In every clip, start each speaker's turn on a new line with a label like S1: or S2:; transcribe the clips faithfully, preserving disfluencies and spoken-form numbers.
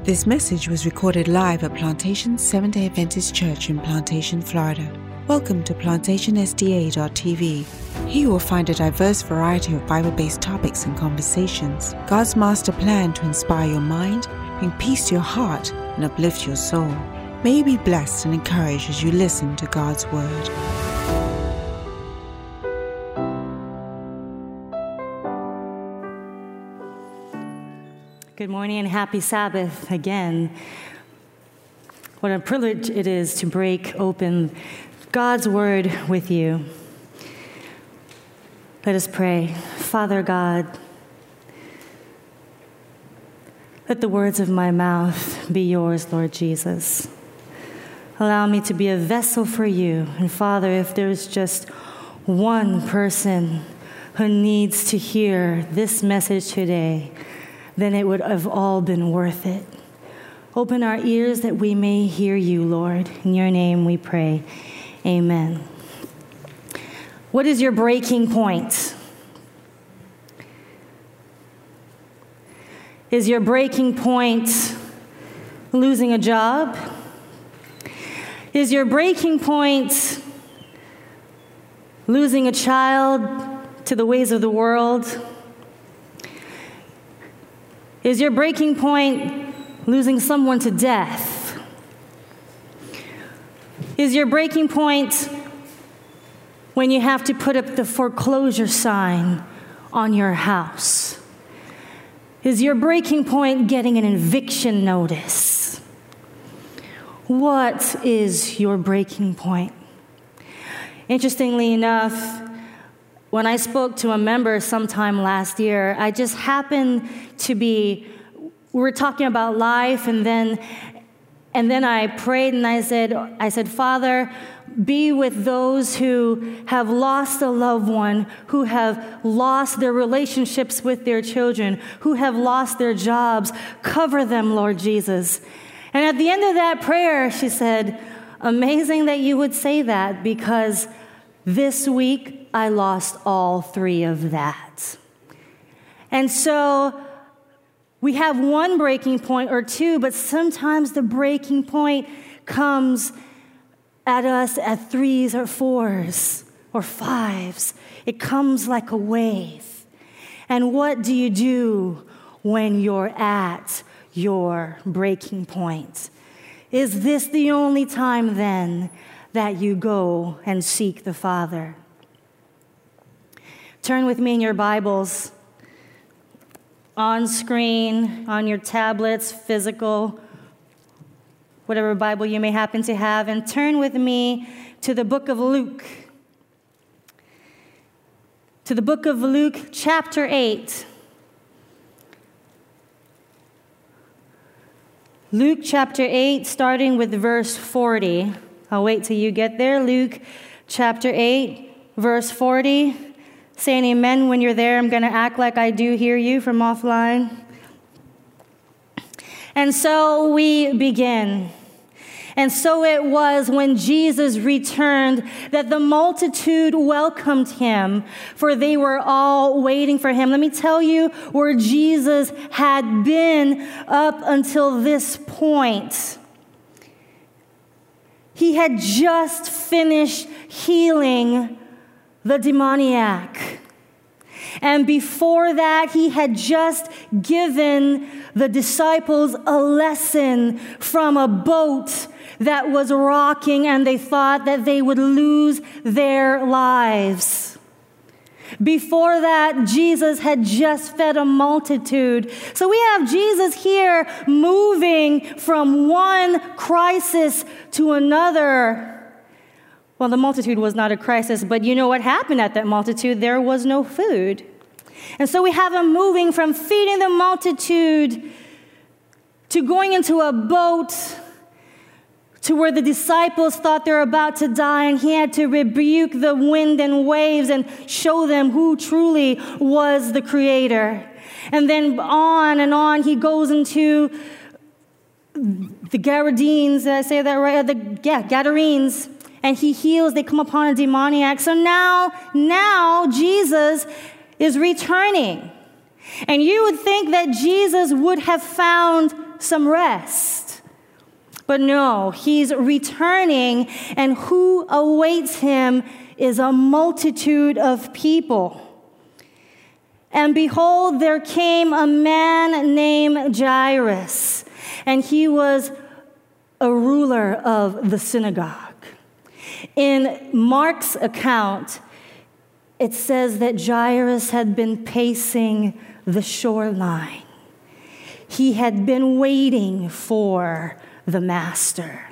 S1: This message was recorded live at Plantation Seventh-day Adventist Church in Plantation, Florida. Welcome to plantation s d a dot t v. Here you will find a diverse variety of Bible-based topics and conversations. God's master plan to inspire your mind, bring peace to your heart, and uplift your soul. May you be blessed and encouraged as you listen to God's Word.
S2: Good morning and happy Sabbath again. What a privilege it is to break open God's Word with you. Let us pray. Father God, let the words of my mouth be yours, Lord Jesus. Allow me to be a vessel for you. And Father, if there's just one person who needs to hear this message today, then it would have all been worth it. Open our ears that we may hear you, Lord. In your name we pray. Amen. What is your breaking point? Is your breaking point losing a job? Is your breaking point losing a child to the ways of the world? Is your breaking point losing someone to death? Is your breaking point when you have to put up the foreclosure sign on your house? Is your breaking point getting an eviction notice? What is your breaking point? Interestingly enough, when I spoke to a member sometime last year, I just happened to be, we were talking about life, and then and then I prayed and I said, I said, Father, be with those who have lost a loved one, who have lost their relationships with their children, who have lost their jobs. Cover them, Lord Jesus. And at the end of that prayer, she said, amazing that you would say that, because this week, I lost all three of that. And so we have one breaking point or two, but sometimes the breaking point comes at us at threes or fours or fives. It comes like a wave. And what do you do when you're at your breaking point? Is this the only time then that you go and seek the Father? Turn with me in your Bibles, on screen, on your tablets, physical, whatever Bible you may happen to have, and turn with me to the book of Luke. To the book of Luke, chapter eight. Luke chapter eight, starting with verse forty. I'll wait till you get there. Luke chapter eight, verse forty. Say an amen when you're there. I'm going to act like I do hear you from offline. And so we begin. And so it was when Jesus returned that the multitude welcomed him, for they were all waiting for him. Let me tell you where Jesus had been up until this point. He had just finished healing the demoniac. And before that, he had just given the disciples a lesson from a boat that was rocking, and they thought that they would lose their lives. Before that, Jesus had just fed a multitude. So we have Jesus here moving from one crisis to another. Well, the multitude was not a crisis, but you know what happened at that multitude? There was no food. And so we have him moving from feeding the multitude to going into a boat to where the disciples thought they were about to die, and he had to rebuke the wind and waves and show them who truly was the Creator. And then on and on, he goes into the Gadarenes, did I say that right? The, yeah, Gadarenes. And he heals, they come upon a demoniac. So now, now Jesus is returning. And you would think that Jesus would have found some rest. But no, he's returning, and who awaits him is a multitude of people. And behold, there came a man named Jairus, and he was a ruler of the synagogue. In Mark's account, it says that Jairus had been pacing the shoreline. He had been waiting for the master.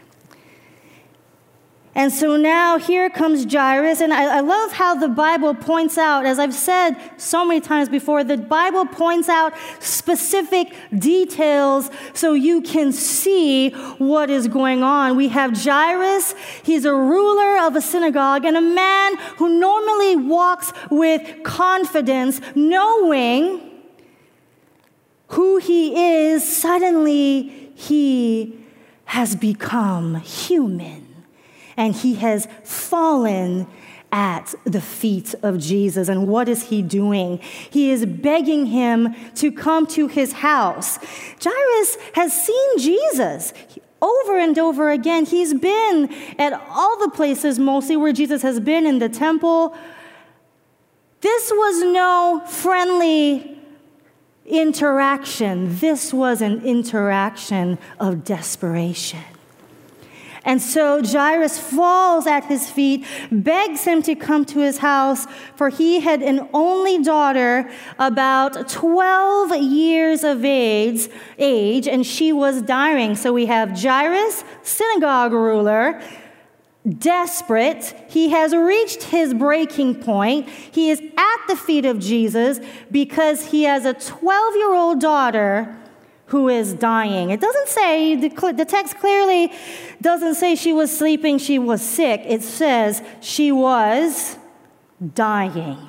S2: And so now here comes Jairus, and I, I love how the Bible points out, as I've said so many times before, the Bible points out specific details so you can see what is going on. We have Jairus, he's a ruler of a synagogue, and a man who normally walks with confidence, knowing who he is. Suddenly he has become human. And he has fallen at the feet of Jesus. And what is he doing? He is begging him to come to his house. Jairus has seen Jesus over and over again. He's been at all the places mostly where Jesus has been, in the temple. This was no friendly interaction. This was an interaction of desperation. And so Jairus falls at his feet, begs him to come to his house, for he had an only daughter about twelve years of age, age, and she was dying. So we have Jairus, synagogue ruler, desperate. He has reached his breaking point. He is at the feet of Jesus because he has a twelve-year-old daughter who is dying. It doesn't say, the text clearly doesn't say she was sleeping, she was sick. It says she was dying.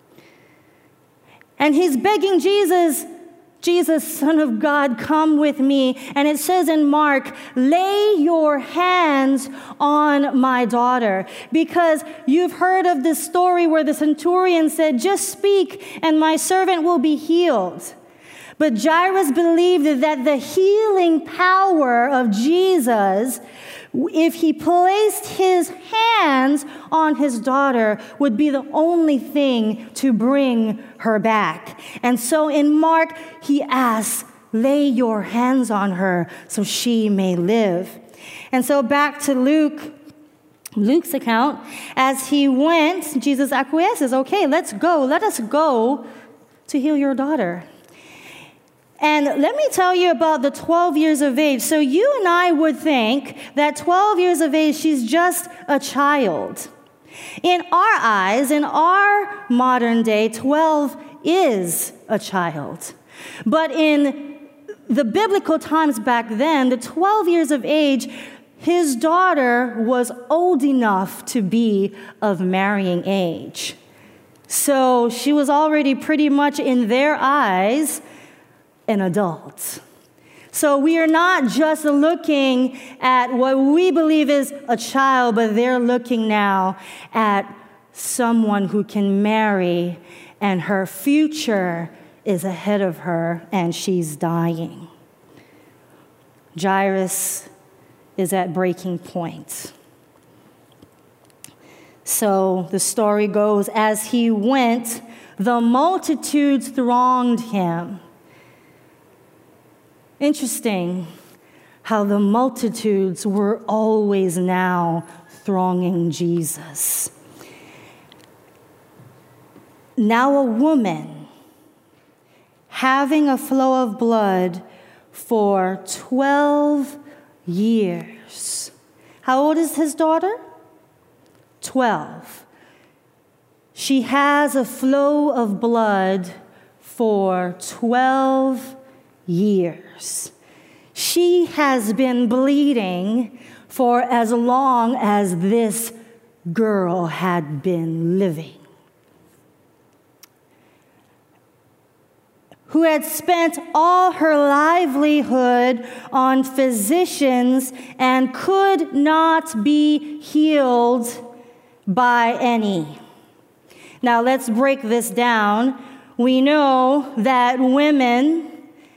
S2: And he's begging Jesus, Jesus, Son of God, come with me. And it says in Mark, lay your hands on my daughter. Because you've heard of this story where the centurion said, just speak and my servant will be healed. But Jairus believed that the healing power of Jesus, if he placed his hands on his daughter, would be the only thing to bring her back. And so in Mark, he asks, lay your hands on her so she may live. And so back to Luke, Luke's account, as he went, Jesus acquiesces, okay, let's go, let us go to heal your daughter. And let me tell you about the twelve years of age. So you and I would think that twelve years of age, she's just a child. In our eyes, in our modern day, twelve is a child. But in the biblical times back then, the twelve years of age, his daughter was old enough to be of marrying age. So she was already pretty much, in their eyes, an adult. So we are not just looking at what we believe is a child, but they're looking now at someone who can marry, and her future is ahead of her, and she's dying. Jairus is at breaking point. So the story goes, as he went, the multitudes thronged him. Interesting how the multitudes were always now thronging Jesus. Now a woman having a flow of blood for twelve years. How old is his daughter? twelve. She has a flow of blood for twelve years. She has been bleeding for as long as this girl had been living. Who had spent all her livelihood on physicians and could not be healed by any. Now let's break this down. We know that women,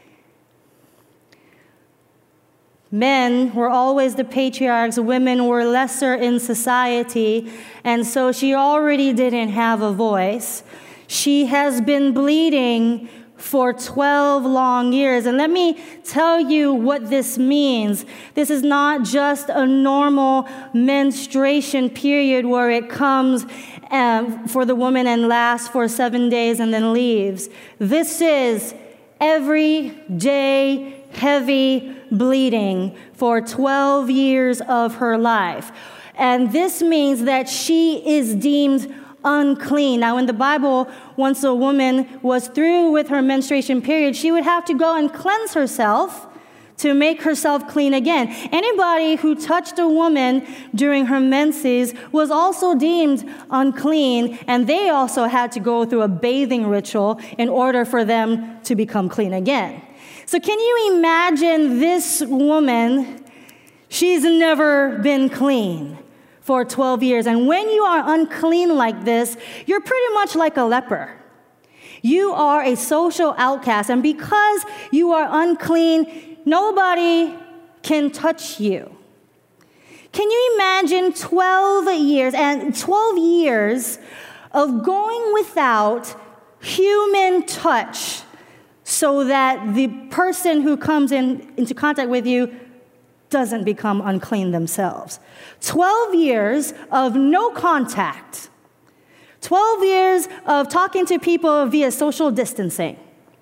S2: men were always the patriarchs, women were lesser in society, and so she already didn't have a voice. She has been bleeding for twelve long years. And let me tell you what this means. This is not just a normal menstruation period where it comes um, for the woman and lasts for seven days and then leaves. This is every day heavy bleeding for twelve years of her life. And this means that she is deemed unclean. Now, in the Bible, once a woman was through with her menstruation period, she would have to go and cleanse herself to make herself clean again. Anybody who touched a woman during her menses was also deemed unclean, and they also had to go through a bathing ritual in order for them to become clean again. So can you imagine this woman? She's never been clean for twelve years. And when you are unclean like this, you're pretty much like a leper. You are a social outcast. And because you are unclean, nobody can touch you. Can you imagine twelve years and twelve years of going without human touch so that the person who comes in, into contact with you doesn't become unclean themselves? twelve years of no contact. twelve years of talking to people via social distancing.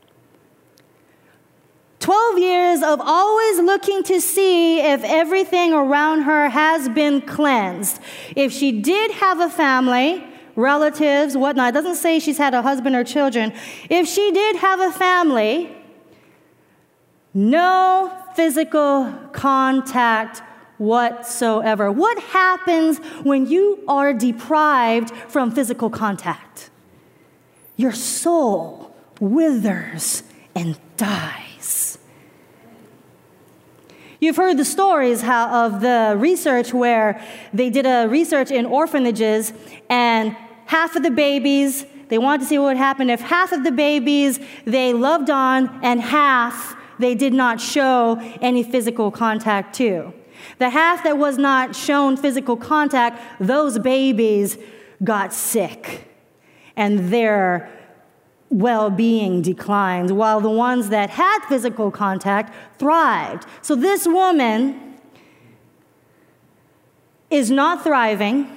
S2: twelve years of always looking to see if everything around her has been cleansed. If she did have a family, relatives, whatnot, it doesn't say she's had a husband or children. If she did have a family, no physical contact whatsoever. What happens when you are deprived from physical contact? Your soul withers and dies. You've heard the stories how, of the research where they did a research in orphanages, and half of the babies, they wanted to see what would happen if half of the babies they loved on and half they did not show any physical contact to. The half that was not shown physical contact, those babies got sick and their well-being declined, while the ones that had physical contact thrived. So this woman is not thriving.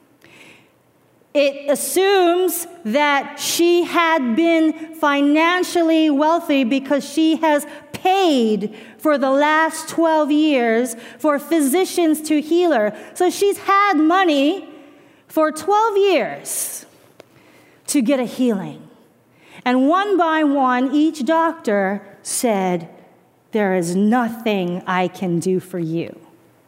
S2: It assumes that she had been financially wealthy because she has paid for the last twelve years for physicians to heal her. So she's had money for twelve years to get a healing. And one by one, each doctor said, "There is nothing I can do for you."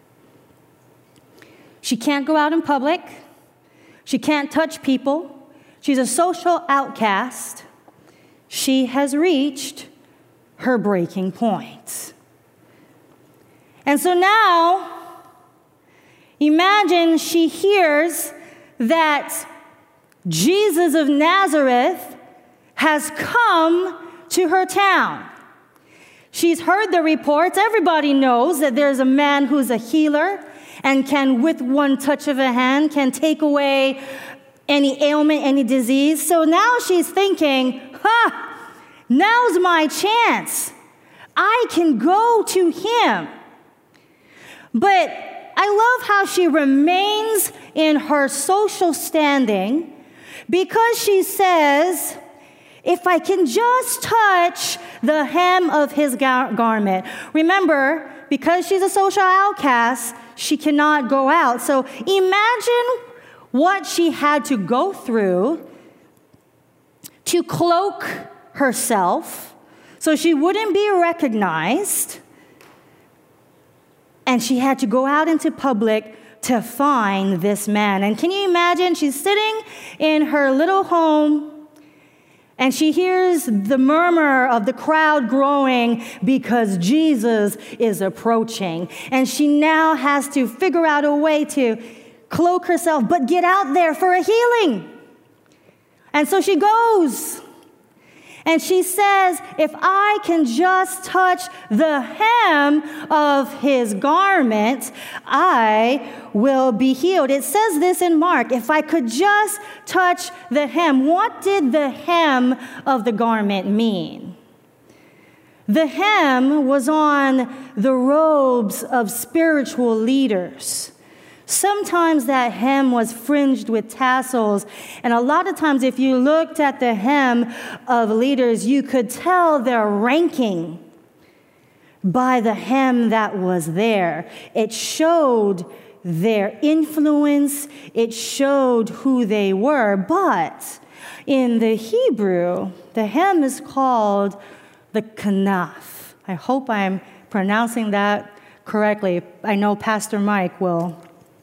S2: She can't go out in public. She can't touch people. She's a social outcast. She has reached her breaking point. And so now, imagine she hears that Jesus of Nazareth has come to her town. She's heard the reports. Everybody knows that there's a man who's a healer and can, with one touch of a hand, can take away any ailment, any disease. So now she's thinking, ha, now's my chance. I can go to him. But I love how she remains in her social standing because she says, if I can just touch the hem of his gar- garment. Remember, because she's a social outcast, she cannot go out. So imagine what she had to go through to cloak herself so she wouldn't be recognized. And she had to go out into public to find this man. And can you imagine? She's sitting in her little home, and she hears the murmur of the crowd growing because Jesus is approaching. And she now has to figure out a way to cloak herself, but get out there for a healing. And so she goes, And she says, if I can just touch the hem of his garment, I will be healed. It says this in Mark, if I could just touch the hem. What did the hem of the garment mean? The hem was on the robes of spiritual leaders. Sometimes that hem was fringed with tassels. And a lot of times, if you looked at the hem of leaders, you could tell their ranking by the hem that was there. It showed their influence. It showed who they were. But in the Hebrew, the hem is called the kanaf. I hope I'm pronouncing that correctly. I know Pastor Mike will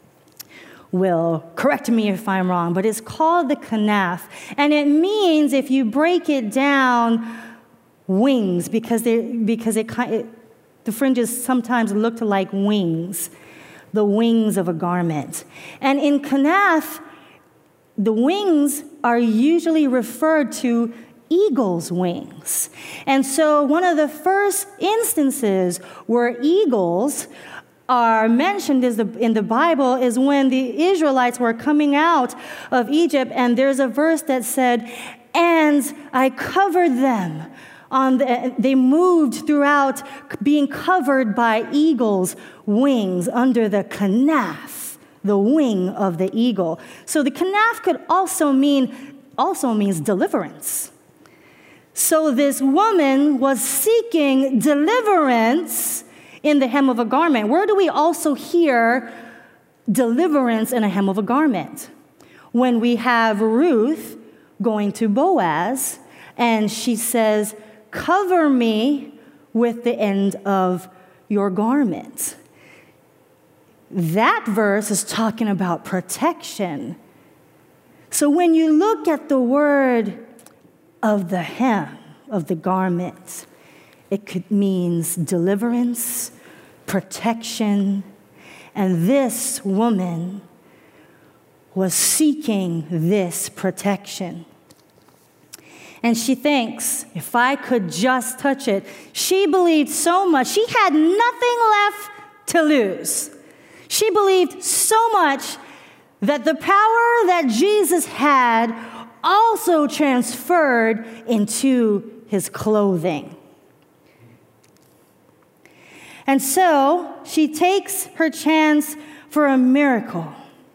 S2: will correct me if I'm wrong, but it's called the kanaf. And it means, if you break it down, wings, because they because it, it the fringes sometimes looked like wings, the wings of a garment. And in kanaf, the wings are usually referred to eagle's wings. And so one of the first instances where eagles are mentioned is the, in the Bible is when the Israelites were coming out of Egypt, and there's a verse that said, and I covered them. On the, they moved throughout being covered by eagle's wings under the kanaf, the wing of the eagle. So the kanaf could also mean, also means deliverance. So this woman was seeking deliverance in the hem of a garment. Where do we also hear deliverance in a hem of a garment? When we have Ruth going to Boaz, and she says, cover me with the end of your garment. That verse is talking about protection. So when you look at the word of the hem of the garment, it could means deliverance, protection, and this woman was seeking this protection. And she thinks, if I could just touch it. She believed so much. She had nothing left to lose. She believed so much that the power that Jesus had also transferred into his clothing. And so she takes her chance for a miracle.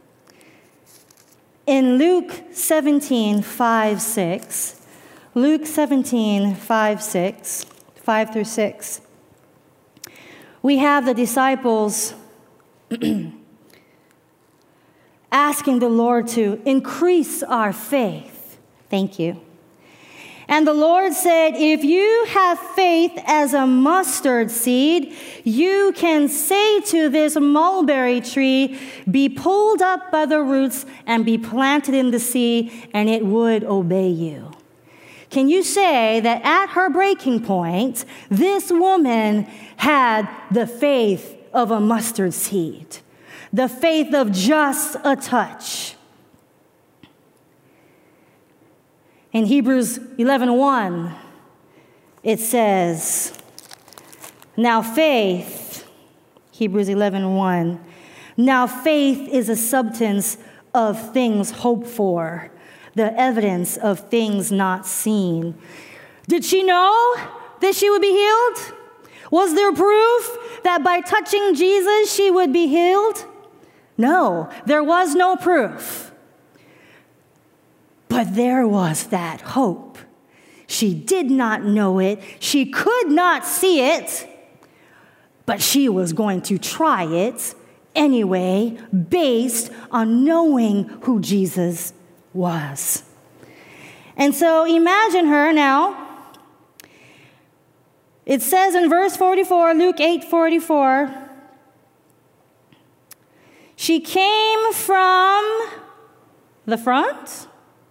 S2: In Luke seventeen, five, six, Luke seventeen, five, six, five through six, we have the disciples asking the Lord to increase our faith. Thank you. And the Lord said, if you have faith as a mustard seed, you can say to this mulberry tree, be pulled up by the roots and be planted in the sea, and it would obey you. Can you say that at her breaking point, this woman had the faith of a mustard seed, the faith of just a touch? In Hebrews eleven one, it says, now faith, Hebrews eleven one, now faith is a substance of things hoped for, the evidence of things not seen. Did she know that she would be healed? Was there proof that by touching Jesus she would be healed? No, there was no proof. But there was that hope. She did not know it. She could not see it. But she was going to try it anyway, based on knowing who Jesus was. And so imagine her now. It says in verse forty-four, Luke eight forty-four, she came from the front.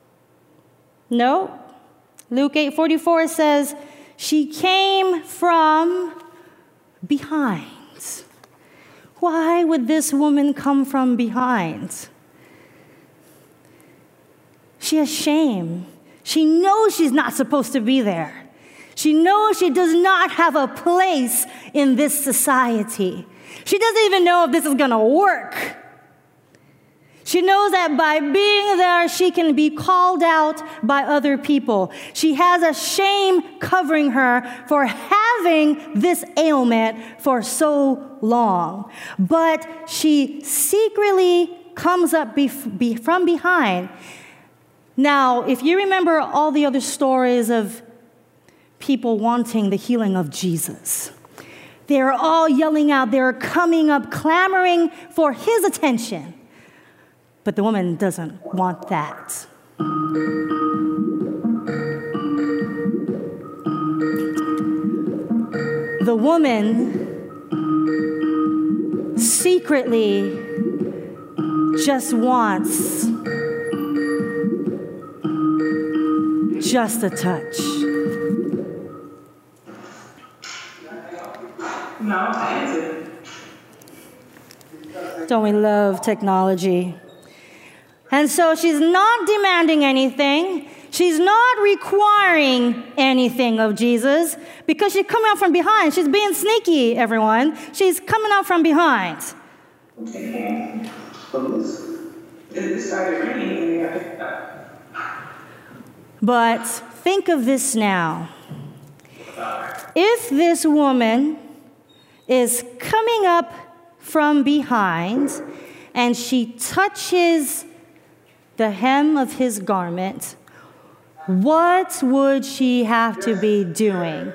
S2: No. Luke eight forty-four says, she came from behind. Why would this woman come from behind? She has shame. She knows she's not supposed to be there. She knows she does not have a place in this society. She doesn't even know if this is going to work. She knows that by being there, she can be called out by other people. She has a shame covering her for having this ailment for so long. But she secretly comes up bef- be- from behind. Now, if you remember all the other stories of people wanting the healing of Jesus, they're all yelling out, they're coming up, clamoring for his attention. But the woman doesn't want that. The woman secretly just wants just a touch. Don't we love technology? And so she's not demanding anything. She's not requiring anything of Jesus because she's coming out from behind. She's being sneaky, everyone. She's coming out from behind.
S3: Okay. It started raining.
S2: But think of this now. If this woman is coming up from behind and she touches the hem of his garment, what would she have to be doing?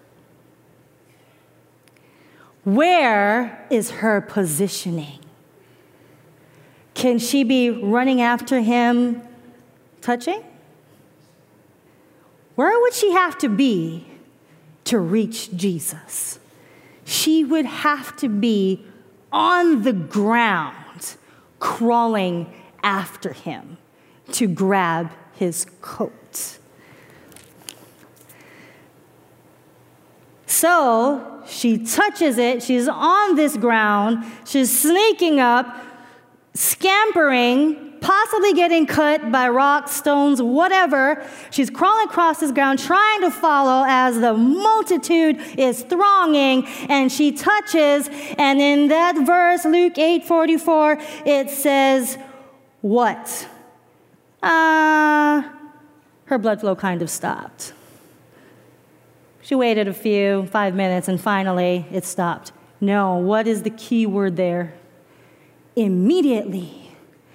S2: Where is her positioning? Can she be running after him, touching? Where would she have to be to reach Jesus? She would have to be on the ground, crawling after him to grab his coat. So she touches it. She's on this ground. She's sneaking up, scampering, possibly getting cut by rocks, stones, whatever. She's crawling across this ground, trying to follow as the multitude is thronging, and she touches, and in that verse, Luke eight forty-four, it says, what? Uh, her blood flow kind of stopped. She waited a few, five minutes, and finally it stopped. No, what is the key word there? Immediately.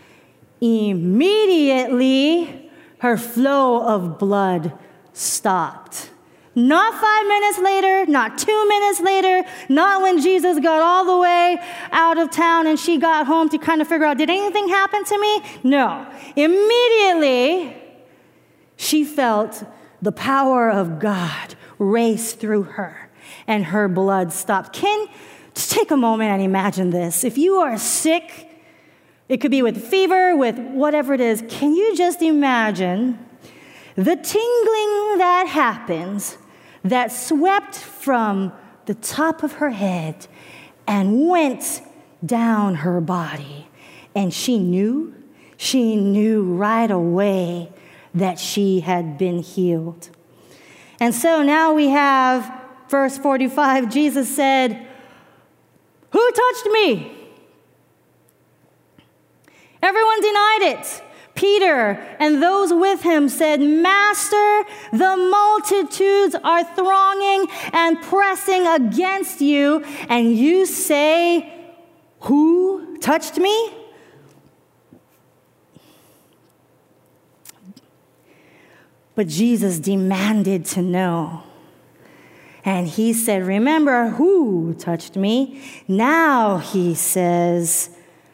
S2: Immediately, her flow of blood stopped. Not five minutes later, not two minutes later, not when Jesus got all the way out of town and she got home to kind of figure out, did anything happen to me? No. Immediately, she felt the power of God race through her and her blood stopped. Can just take a moment and imagine this. If you are sick, it could be with fever, with whatever it is. Can you just imagine the tingling that happens that swept from the top of her head and went down her body? And she knew, she knew right away that she had been healed. And so now we have verse forty-five. Jesus said, "Who touched me?" Everyone denied it. Peter and those with him said, "Master, the multitudes are thronging and pressing against you, and you say, 'Who touched me?'" But Jesus demanded to know. And he said, "Remember who touched me?" Now he says,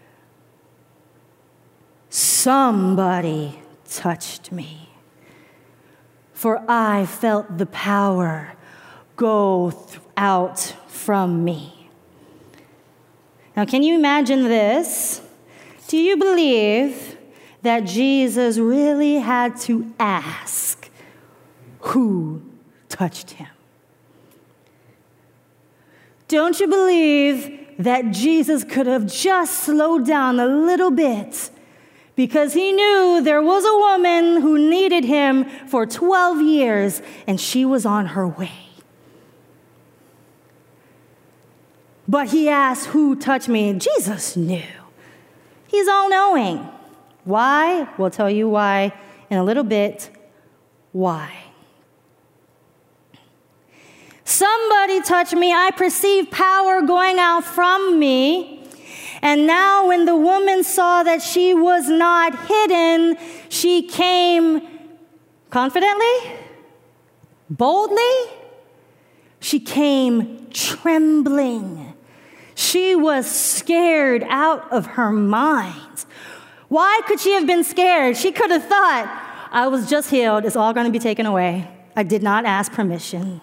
S2: "Somebody touched me, for I felt the power go th- out from me." Now, can you imagine this? Do you believe that Jesus really had to ask who touched him? Don't you believe that Jesus could have just slowed down a little bit because he knew there was a woman who needed him for twelve years, and she was on her way. But he asked, who touched me? Jesus knew. He's all-knowing. Why? We'll tell you why in a little bit. Why? Somebody touched me. I perceived power going out from me. And now when the woman saw that she was not hidden, she came confidently, boldly. She came trembling. She was scared out of her mind. Why could she have been scared? She could have thought, I was just healed. It's all going to be taken away. I did not ask permission.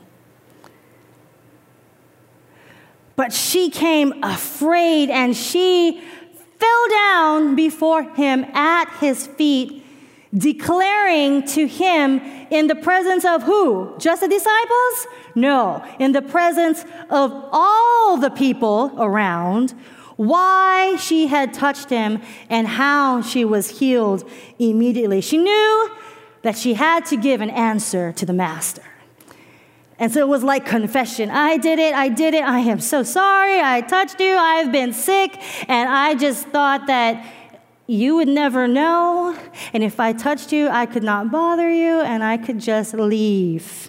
S2: But she came afraid, and she fell down before him at his feet, declaring to him in the presence of who? Just the disciples? No, in the presence of all the people around, why she had touched him and how she was healed immediately. She knew that she had to give an answer to the master. And so it was like confession. I did it. I did it. I am so sorry. I touched you. I've been sick. And I just thought that you would never know. And if I touched you, I could not bother you and I could just leave.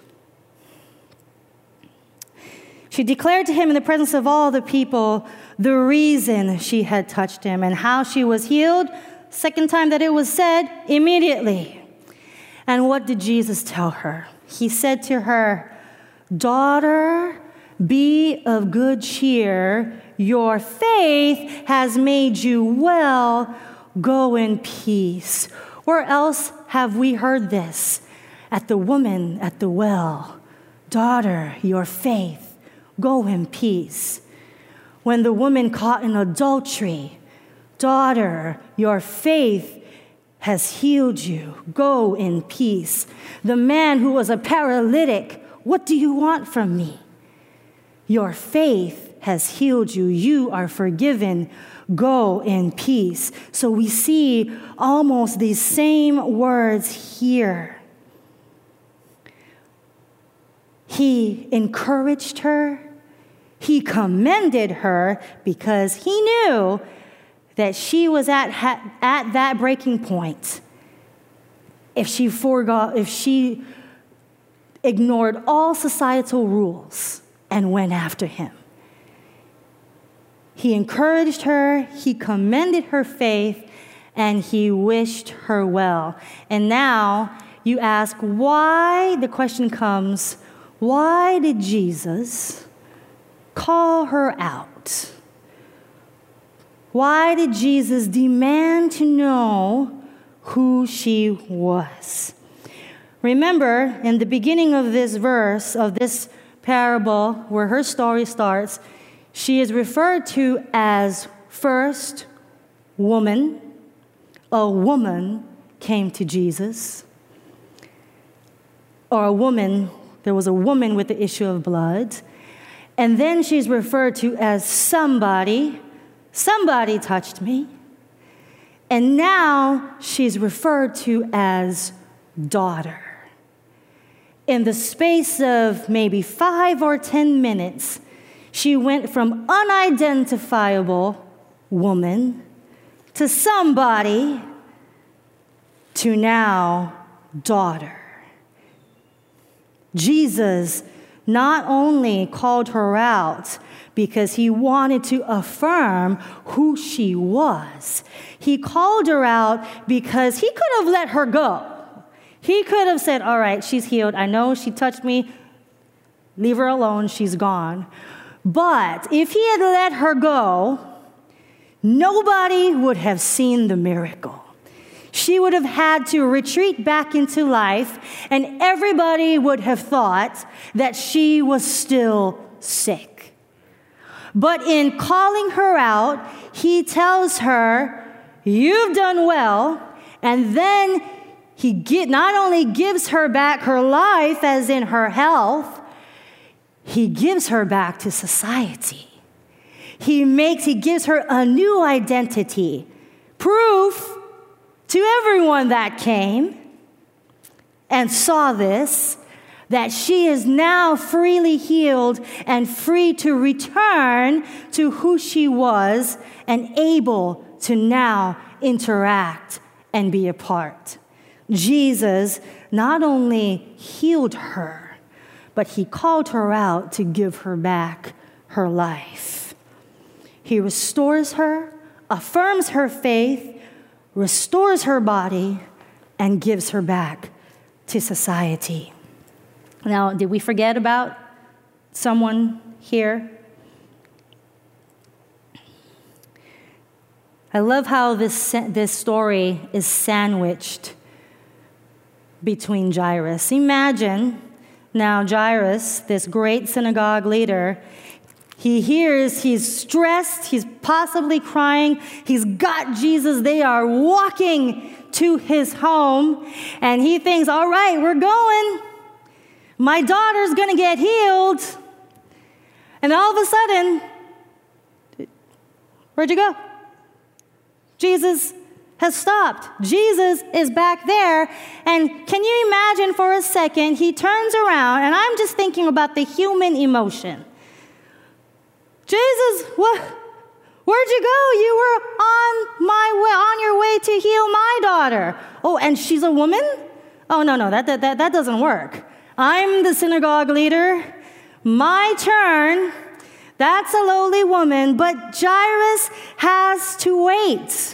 S2: She declared to him in the presence of all the people the reason she had touched him and how she was healed. Second time that it was said, immediately. And what did Jesus tell her? He said to her, daughter, be of good cheer. Your faith has made you well. Go in peace. Where else have we heard this? At the woman at the well. Daughter, your faith, go in peace. When the woman caught in adultery, daughter, your faith has healed you. Go in peace. The man who was a paralytic, what do you want from me? Your faith has healed you. You are forgiven. Go in peace. So we see almost these same words here. He encouraged her. He commended her because he knew that she was at, at that breaking point. If she forgot, if she ignored all societal rules and went after him. He encouraged her, he commended her faith, and he wished her well. And now you ask why, the question comes, why did Jesus call her out? Why did Jesus demand to know who she was? Remember, in the beginning of this verse, of this parable, where her story starts, she is referred to as first woman. A woman came to Jesus. Or a woman, there was a woman with the issue of blood. And then she's referred to as somebody. Somebody touched me. And now she's referred to as daughter. In the space of maybe five or ten minutes, she went from unidentifiable woman to somebody to now daughter. Jesus not only called her out because he wanted to affirm who she was, he called her out because he could have let her go. He could have said, all right, she's healed. I know she touched me. Leave her alone. She's gone. But if he had let her go, nobody would have seen the miracle. She would have had to retreat back into life, and everybody would have thought that she was still sick. But in calling her out, he tells her, you've done well, and then he get, not only gives her back her life, as in her health, he gives her back to society. He makes, he gives her a new identity, proof to everyone that came and saw this, that she is now freely healed and free to return to who she was and able to now interact and be a part. Jesus not only healed her, but he called her out to give her back her life. He restores her, affirms her faith, restores her body, and gives her back to society. Now, did we forget about someone here? I love how this, this story is sandwiched between Jairus. Imagine now Jairus, this great synagogue leader, he hears, he's stressed, he's possibly crying, he's got Jesus, they are walking to his home, and he thinks, all right, we're going. My daughter's going to get healed. And all of a sudden, where'd you go? Jesus has stopped. Jesus is back there. And can you imagine for a second, he turns around, and I'm just thinking about the human emotion. Jesus, what, where'd you go? You were on my way, on your way to heal my daughter. Oh, and she's a woman? Oh, no, no, that, that, that, that doesn't work. I'm the synagogue leader. My turn. That's a lowly woman, but Jairus has to wait.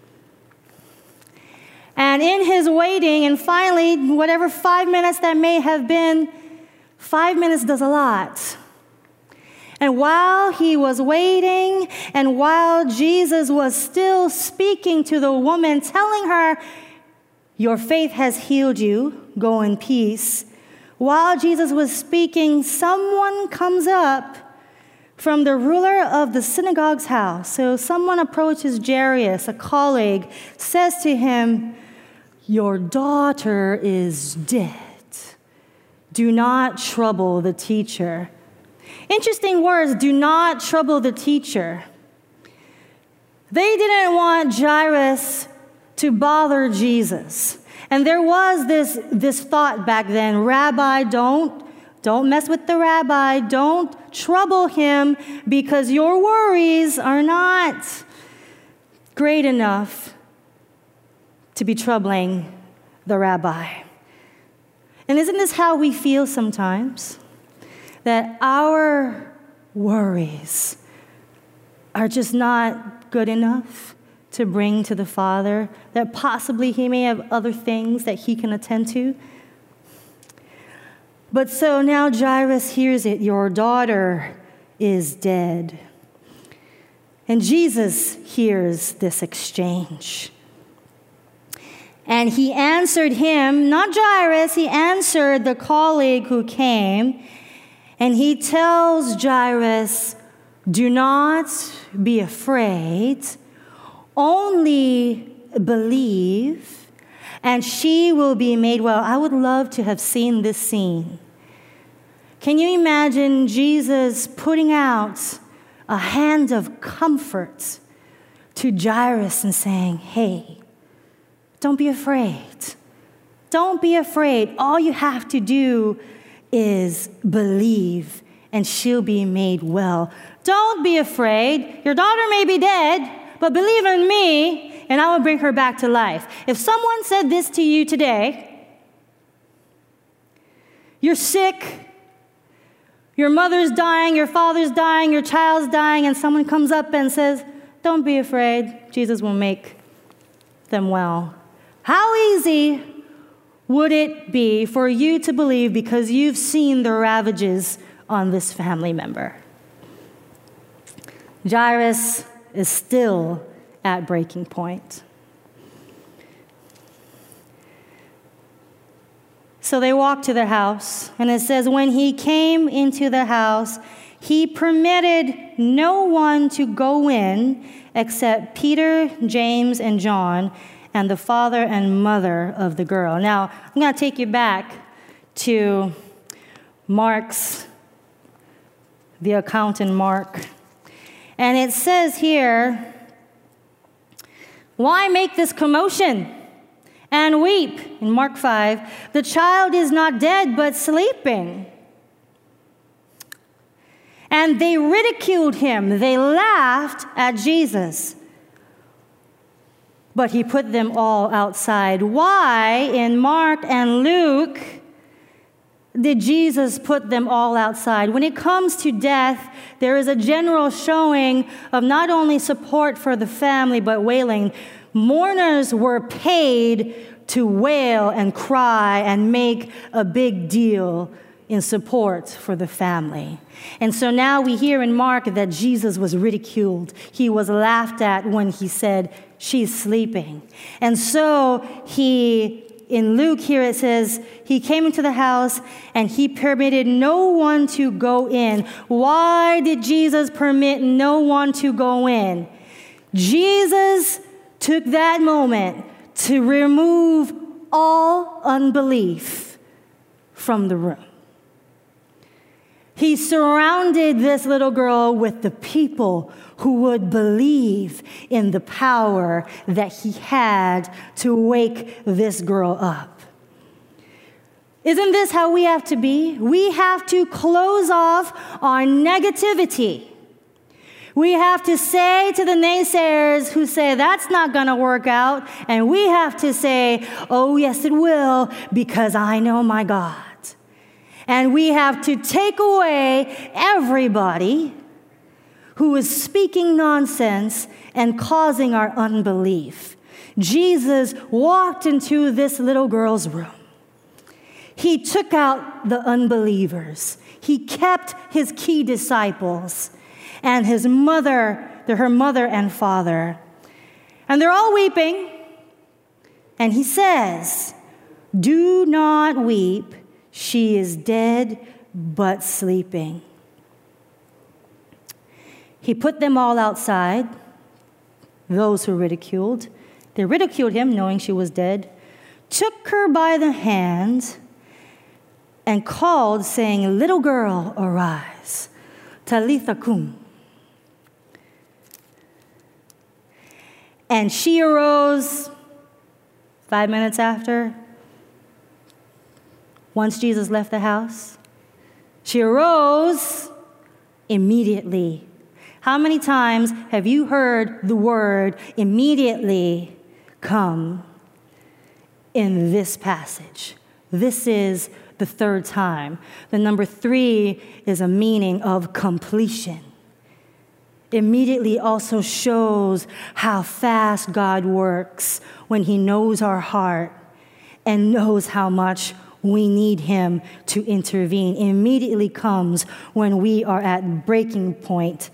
S2: And in his waiting, and finally, whatever five minutes that may have been, five minutes does a lot. And while he was waiting, and while Jesus was still speaking to the woman, telling her, your faith has healed you, go in peace. While Jesus was speaking, someone comes up from the ruler of the synagogue's house. So someone approaches Jairus, a colleague, says to him, your daughter is dead. Do not trouble the teacher. Interesting words, do not trouble the teacher. They didn't want Jairus to bother Jesus. And there was this, this thought back then, Rabbi, don't, don't mess with the rabbi. Don't trouble him because your worries are not great enough to be troubling the rabbi. And isn't this how we feel sometimes? That our worries are just not good enough to bring to the Father, that possibly he may have other things that he can attend to. But so now Jairus hears it, your daughter is dead. And Jesus hears this exchange. And he answered him, not Jairus, he answered the colleague who came, and he tells Jairus, do not be afraid, only believe, and she will be made well. I would love to have seen this scene. Can you imagine Jesus putting out a hand of comfort to Jairus and saying, hey, don't be afraid. Don't be afraid. All you have to do is believe, and she'll be made well. Don't be afraid. Your daughter may be dead, but believe in me, and I will bring her back to life. If someone said this to you today, you're sick, your mother's dying, your father's dying, your child's dying, and someone comes up and says, don't be afraid, Jesus will make them well. How easy would it be for you to believe because you've seen the ravages on this family member? Jairus is still at breaking point. So they walk to the house, and it says, when he came into the house, he permitted no one to go in except Peter, James, and John, and the father and mother of the girl. Now, I'm going to take you back to Mark's, the account in Mark. And it says here, why make this commotion? and weep. In Mark five, the child is not dead, but sleeping. And they ridiculed him. They laughed at Jesus. But he put them all outside. Why, in Mark and Luke, did Jesus put them all outside? When it comes to death, there is a general showing of not only support for the family, but wailing. Mourners were paid to wail and cry and make a big deal in support for the family. And so now we hear in Mark that Jesus was ridiculed. He was laughed at when he said, she's sleeping. And so he, in Luke here it says, he came into the house and he permitted no one to go in. Why did Jesus permit no one to go in? Jesus took that moment to remove all unbelief from the room. He surrounded this little girl with the people who would believe in the power that he had to wake this girl up. Isn't this how we have to be? We have to close off our negativity. We have to say to the naysayers who say that's not going to work out, and we have to say, oh, yes, it will, because I know my God. And we have to take away everybody who is speaking nonsense and causing our unbelief. Jesus walked into this little girl's room. He took out the unbelievers. He kept his key disciples and his mother, her mother and father. And they're all weeping. And he says, do not weep. She is dead, but sleeping. He put them all outside, those who ridiculed. They ridiculed him, knowing she was dead, took her by the hand, and called, saying, little girl, arise. Talitha kum. And she arose five minutes after. Once Jesus left the house, she arose immediately. How many times have you heard the word immediately come in this passage? This is the third time. The number three is a meaning of completion. Immediately also shows how fast God works when he knows our heart and knows how much we need him to intervene. Immediately comes when we are at breaking point.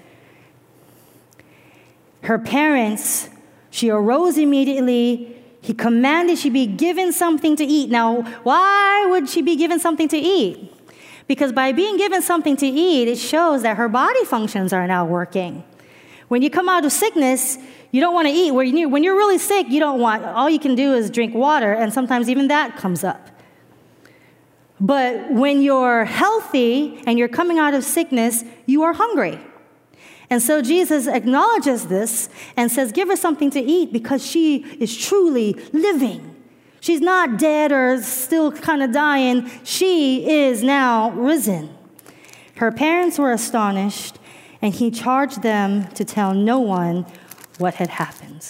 S2: Her parents, she arose immediately. He commanded she be given something to eat. Now, why would she be given something to eat? Because by being given something to eat, it shows that her body functions are now working. When you come out of sickness, you don't want to eat. When you're really sick, you don't want, all you can do is drink water, and sometimes even that comes up. But when you're healthy and you're coming out of sickness, you are hungry. And so Jesus acknowledges this and says, give her something to eat because she is truly living. She's not dead or still kind of dying. She is now risen. Her parents were astonished, and he charged them to tell no one what had happened.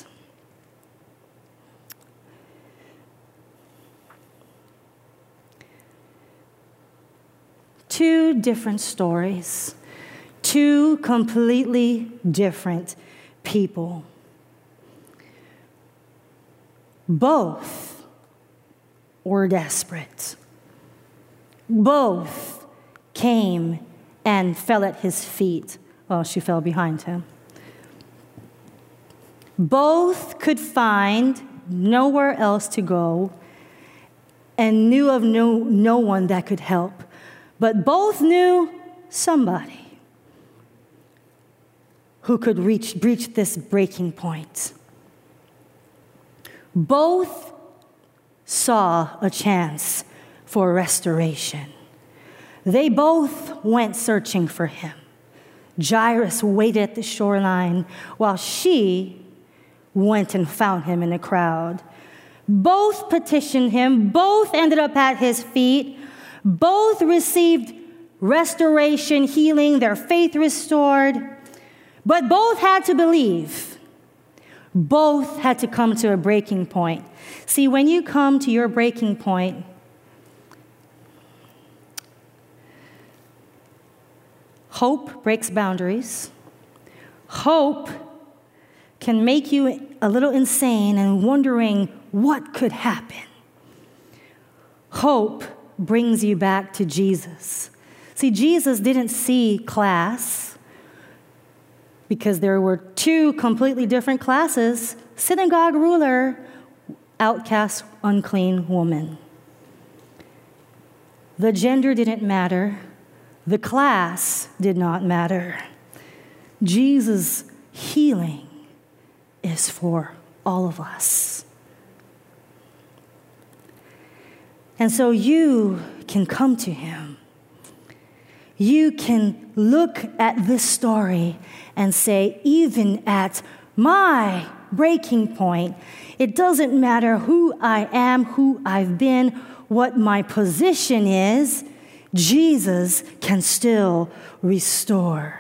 S2: Two different stories, two completely different people. Both were desperate. Both came and fell at his feet. Well, she fell behind him. Both could find nowhere else to go and knew of no, no one that could help. But both knew somebody who could reach, breach this breaking point. Both saw a chance for restoration. They both went searching for him. Jairus waited at the shoreline while she went and found him in the crowd. Both petitioned him. Both ended up at his feet. Both received restoration, healing, their faith restored. But both had to believe. Both had to come to a breaking point. See, when you come to your breaking point, hope breaks boundaries. Hope can make you a little insane and wondering what could happen. Hope brings you back to Jesus. See, Jesus didn't see class because there were two completely different classes: synagogue ruler, outcast, unclean woman. The gender didn't matter. The class did not matter. Jesus' healing is for all of us. And so you can come to him. You can look at this story and say, even at my breaking point, it doesn't matter who I am, who I've been, what my position is, Jesus can still restore.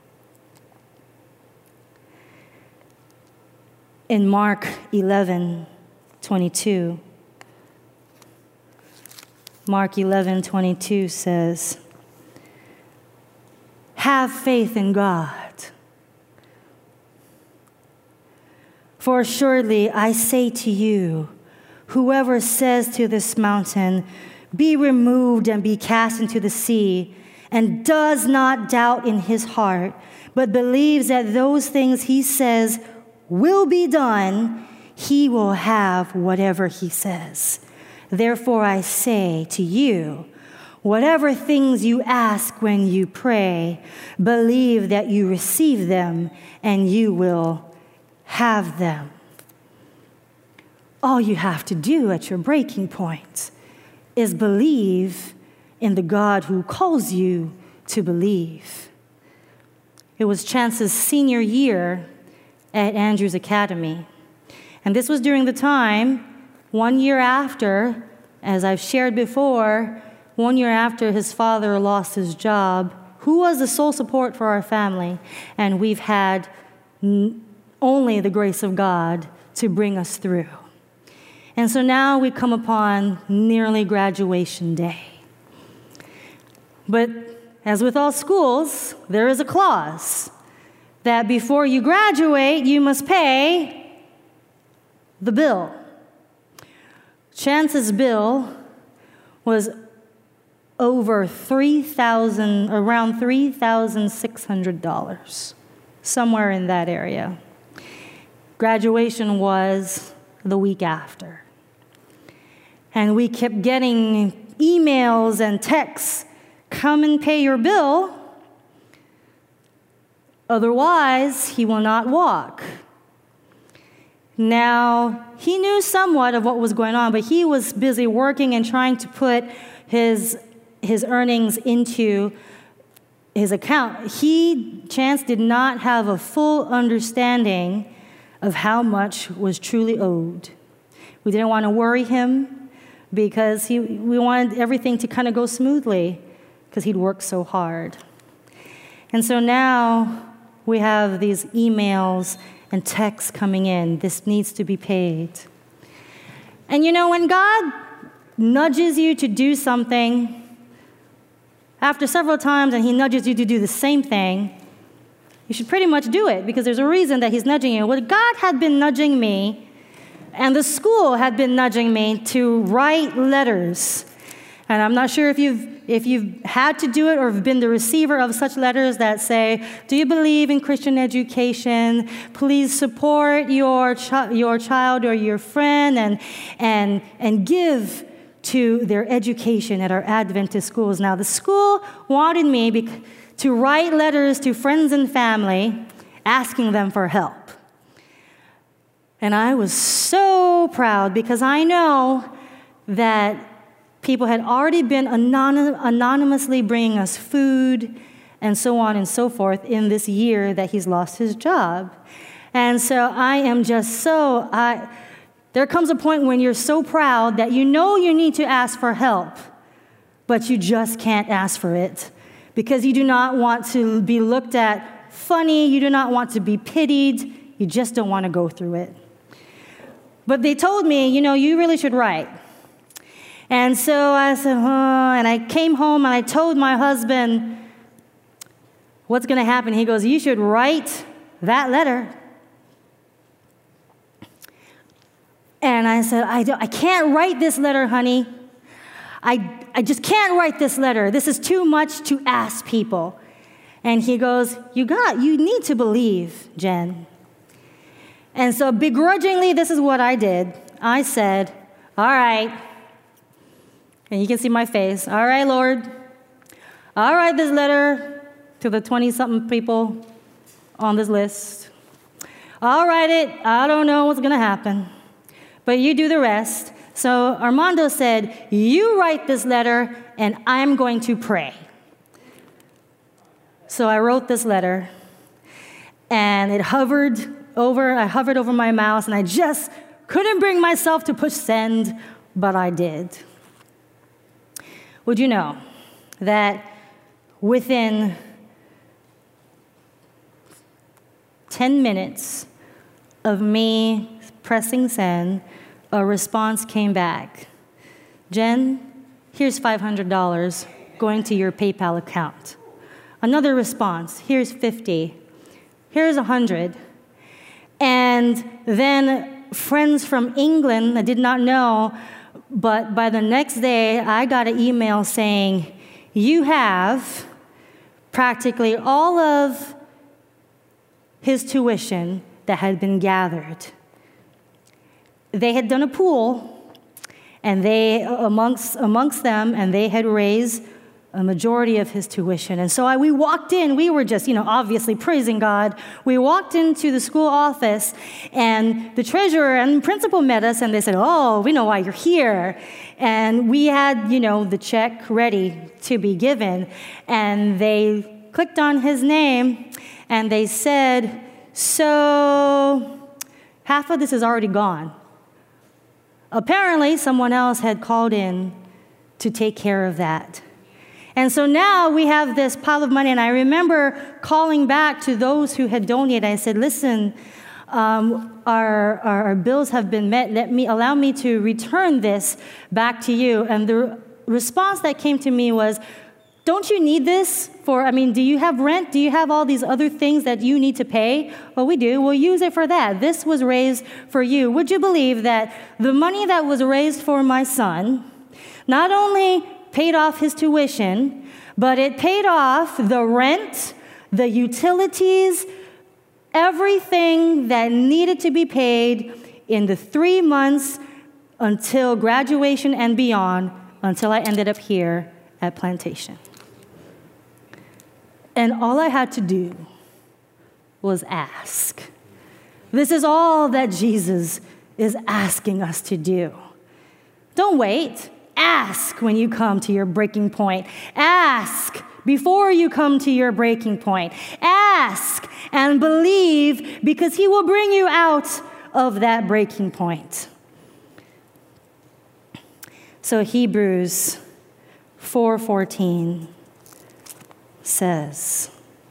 S2: In Mark eleven twenty-two, Mark eleven twenty-two says, have faith in God. For assuredly I say to you, whoever says to this mountain, be removed and be cast into the sea, and does not doubt in his heart, but believes that those things he says will be done, he will have whatever he says. Therefore I say to you, whatever things you ask when you pray, believe that you receive them and you will have them. All you have to do at your breaking point is believe in the God who calls you to believe. It was Chance's senior year at Andrews Academy. And this was during the time, one year after, as I've shared before, one year after his father lost his job, who was the sole support for our family. And we've had n- only the grace of God to bring us through. And so now we come upon nearly graduation day. But as with all schools, there is a clause that before you graduate, you must pay the bill. Chance's bill was over three thousand, around three thousand six hundred dollars, somewhere in that area. Graduation was the week after. And we kept getting emails and texts, come and pay your bill, otherwise he will not walk. Now, he knew somewhat of what was going on, but he was busy working and trying to put his, his earnings into his account. He, Chance, did not have a full understanding of how much was truly owed. We didn't want to worry him because he, we wanted everything to kind of go smoothly because he'd worked so hard. And so now we have these emails and texts coming in. This needs to be paid. And you know, when God nudges you to do something, after several times and he nudges you to do the same thing, you should pretty much do it because there's a reason that he's nudging you. Well, God had been nudging me, and the school had been nudging me to write letters. And I'm not sure if you've if you've had to do it or have been the receiver of such letters that say, do you believe in Christian education? Please support your chi- your child or your friend and and and give to their education at our Adventist schools. Now, the school wanted me bec- to write letters to friends and family asking them for help. And I was so proud because I know that people had already been anonym- anonymously bringing us food and so on and so forth in this year that he's lost his job. And so I am just so, I, There comes a point when you're so proud that you know you need to ask for help, but you just can't ask for it because you do not want to be looked at funny. You do not want to be pitied. You just don't want to go through it. But they told me, you know, you really should write. And so I said, huh, and I came home and I told my husband, what's going to happen? He goes, you should write that letter. And I said, I, don't, I can't write this letter, honey. I, I just can't write this letter. This is too much to ask people. And he goes, you got, you need to believe, Jen. And so begrudgingly, this is what I did. I said, all right. And you can see my face. All right, Lord. I'll write this letter to the twenty-something people on this list. I'll write it. I don't know what's going to happen. But you do the rest. So Armando said, you write this letter, and I'm going to pray. So I wrote this letter, and it hovered over, I hovered over my mouse, and I just couldn't bring myself to push send, but I did. Would you know that within ten minutes of me pressing send, a response came back. Jen, here's five hundred dollars going to your PayPal account. Another response, here's fifty. Here's one hundred. And then friends from England, I did not know, but by the next day, I got an email saying, you have practically all of his tuition that had been gathered. They had done a pool, and they, amongst, amongst them, and they had raised a majority of his tuition. And so I, we walked in, we were just, you know, obviously praising God. We walked into the school office, and the treasurer and the principal met us, and they said, oh, we know why you're here. And we had, you know, the check ready to be given. And they clicked on his name, and they said, so half of this is already gone. Apparently, someone else had called in to take care of that. And so now we have this pile of money, and I remember calling back to those who had donated. I said, listen, um, our, our, our bills have been met. Let me, allow me to return this back to you. And the response that came to me was, don't you need this for, I mean, do you have rent? Do you have all these other things that you need to pay? Well, we do. We'll use it for that. This was raised for you. Would you believe that the money that was raised for my son not only paid off his tuition, but it paid off the rent, the utilities, everything that needed to be paid in the three months until graduation and beyond, until I ended up here at Plantation. And all I had to do was ask. This is all that Jesus is asking us to do. Don't wait. Ask when you come to your breaking point. Ask before you come to your breaking point. Ask and believe, because he will bring you out of that breaking point. So Hebrews four fourteen says,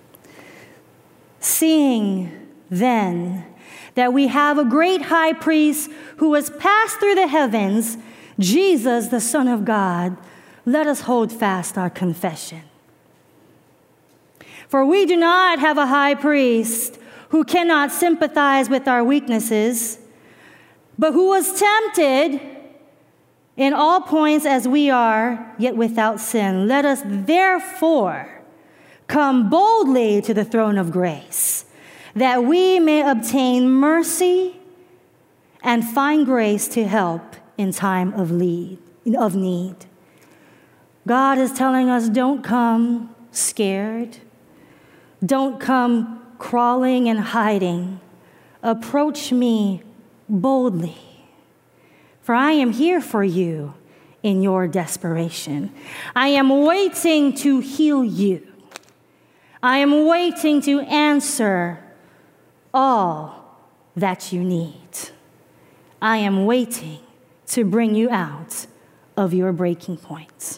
S2: seeing then that we have a great high priest who has passed through the heavens, Jesus, the Son of God, let us hold fast our confession. For we do not have a high priest who cannot sympathize with our weaknesses, but who was tempted in all points as we are, yet without sin. Let us therefore come boldly to the throne of grace, that we may obtain mercy and find grace to help in time of need, of need. God is telling us, don't come scared. Don't come crawling and hiding. Approach me boldly, for I am here for you in your desperation. I am waiting to heal you. I am waiting to answer all that you need. I am waiting to bring you out of your breaking points.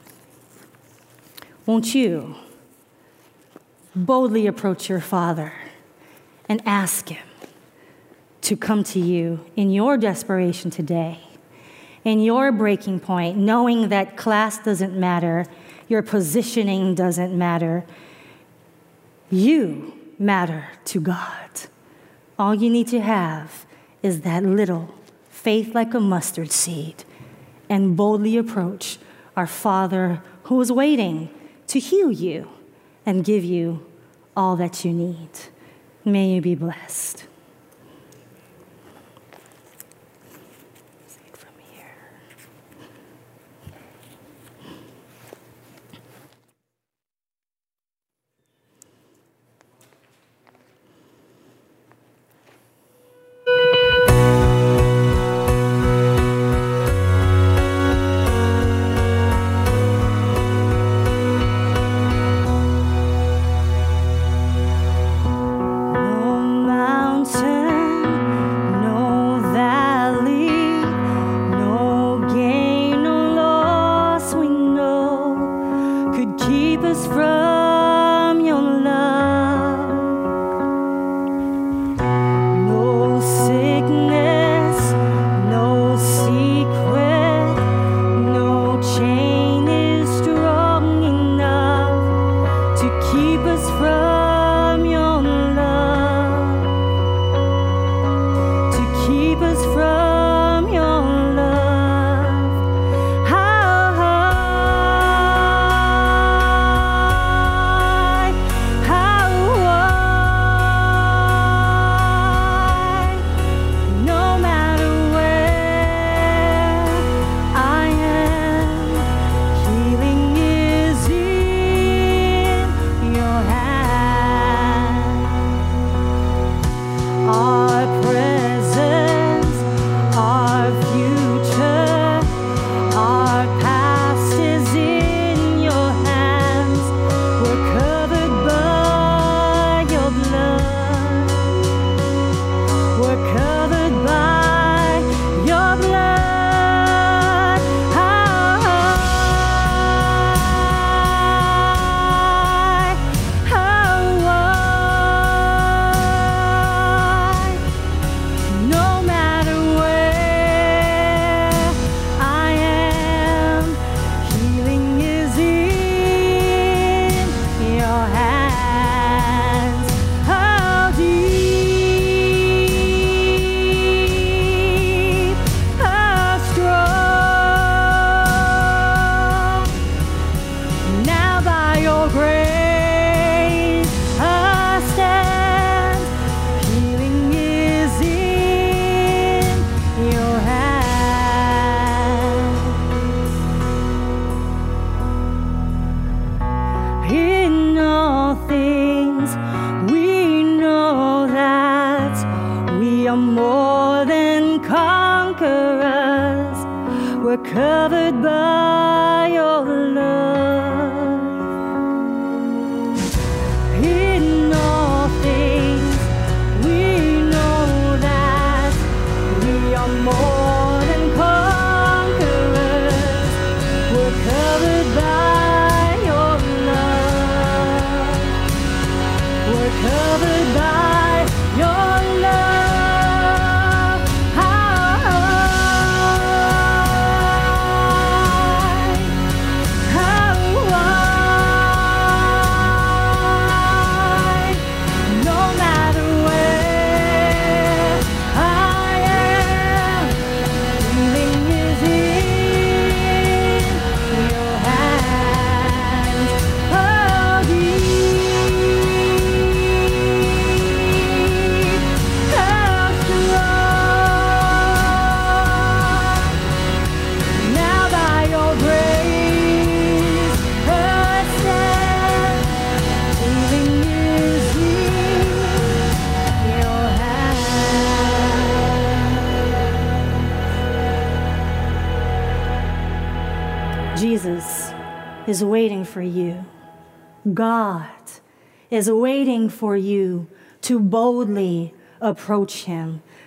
S2: Won't you boldly approach your Father and ask him to come to you in your desperation today, in your breaking point, knowing that class doesn't matter, your positioning doesn't matter. You matter to God. All you need to have is that little faith like a mustard seed, and boldly approach our Father who is waiting to heal you and give you all that you need. May you be blessed. From here.
S4: Covered by your love. In all things, we know that we are more than conquerors. We're covered by your love. We're covered by your love.
S2: Jesus is waiting for you. God is waiting for you to boldly approach him.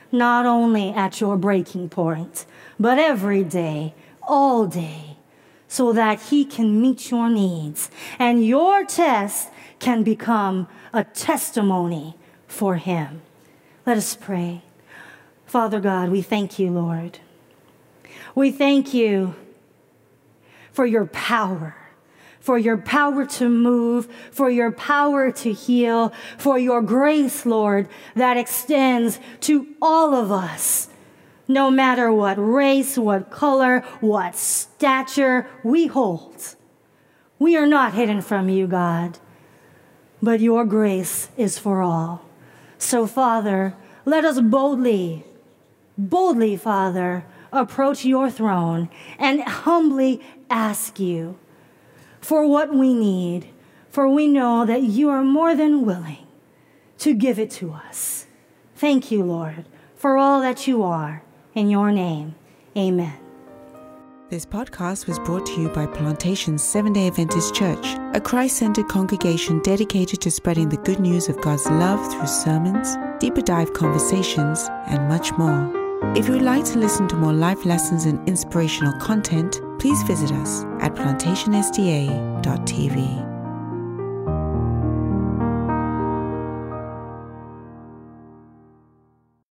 S2: not only at your breaking point, but every day, all day, so that he can meet your needs and your test can become a testimony for him. Let us pray. Father God, we thank you, Lord. We thank you for your power, for your power to move, for your power to heal, for your grace, Lord, that extends to all of us, no matter what race, what color, what stature we hold. We are not hidden from you, God, but your grace is for all. So, Father, let us boldly, boldly, Father, approach your throne and humbly ask you for what we need, for we know that you are more than willing to give it to us. Thank you, Lord, for all that you are. In your name, amen.
S1: This podcast was brought to you by Plantation Seventh-day Adventist Church, a Christ-centered congregation dedicated to spreading the good news of God's love through sermons, deeper dive conversations, and much more. If you would like to listen to more life lessons and inspirational content, please visit us at plantation s d a dot t v.